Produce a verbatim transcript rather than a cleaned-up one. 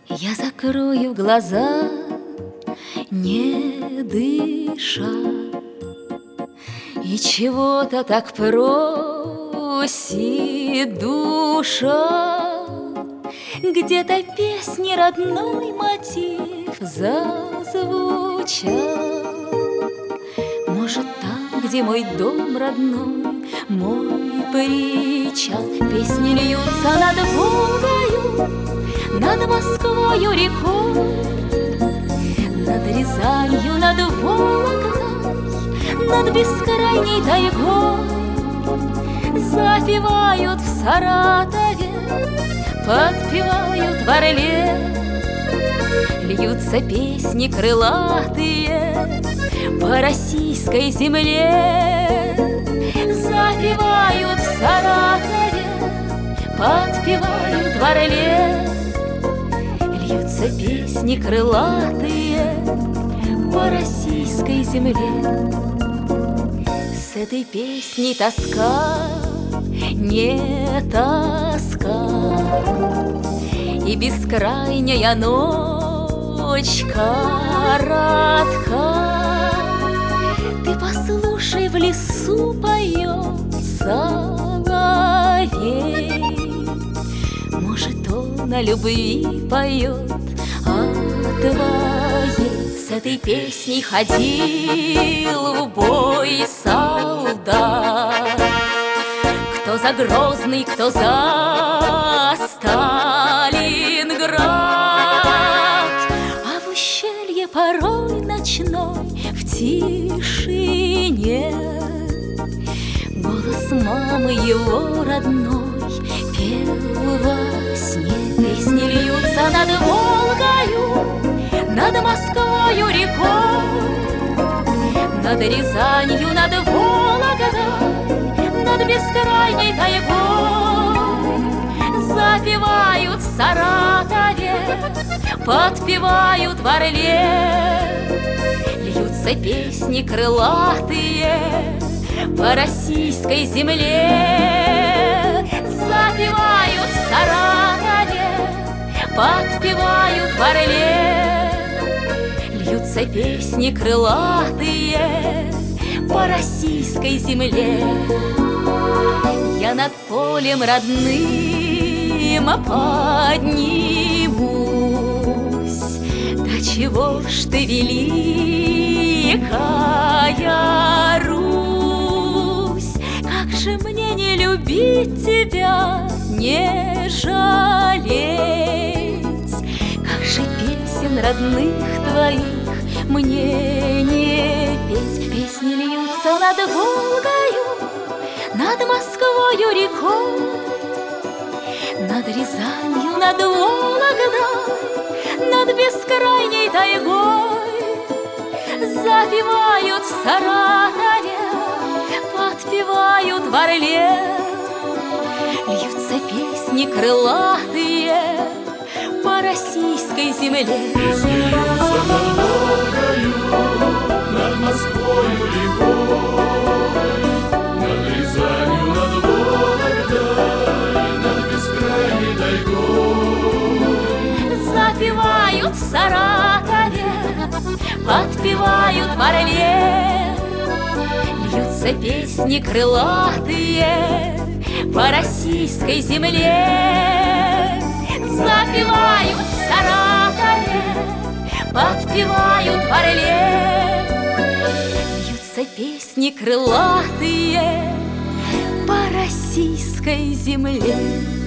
Я закрою глаза, не дыша, и чего-то так просит душа. Где-то песни родной мотив зазвучал. Может, там, где мой дом родной, мой причал. Песни льются над Волгою, над Москвою рекой, над Рязанью, над Вологдой, над бескрайней тайгой. Запевают в Саратове, подпевают в Орле, льются песни крылатые по российской земле. Запевают в Саратове, подпевают в Орле, льются песни крылатые по российской земле. С этой песней тоска не тоска, и бескрайняя ночь коротка. Ты послушай, в лесу поет соловей. Может, он о любви поет, о твоей. С этой песней ходил в бой солдат, кто за Грозный, кто за Сталинград. А в ущелье порой ночной, в тишине, голос мамы его родной пел во сне. Песни льются над Волгою, над Москвою рекой, над Рязанью, над Вологдой, над бескрайней тайгой. Запевают в Саратове, подпевают в Орле, льются песни крылатые по российской земле. Запевают в Саратове, подпевают в Орле, льются песни крылатые по российской земле. Я над полем родным поднимусь. Да чего ж ты великая Русь? Как же мне не любить тебя, не жалеть? Как же песен родных твоих мне не петь? Песни льются над Волгою, над Москвою рекой, над Рязанью, над Вологдой, над бескрайней тайгой. Запевают в Саратове, подпевают в Орле, льются песни крылатые по российской земле. Песни льются над Волгою, над Москвою рекой, над Рязанью, над Вологдой, над бескрайней тайгой. Запевают в Саратове, подпевают в Орле, льются песни крылатые по российской земле. Запевают в Саратове, подпевают в Орле, льются песни крылатые по российской земле.